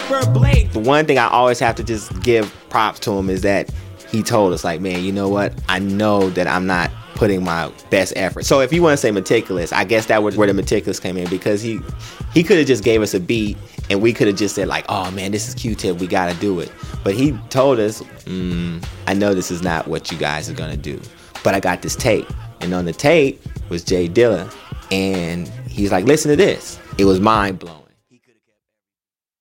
Clipper blade. The one thing I always have to just give props to him is that he told us, like, man, you know what? I know that I'm not putting my best effort. So if you want to say meticulous, I guess that was where the meticulous came in, because he could have just gave us a beat and we could have just said, like, oh man, this is Q-Tip, we got to do it. But he told us, I know this is not what you guys are going to do, but I got this tape. And on the tape was Jay Dilla. And he's like, listen to this. It was mind blowing.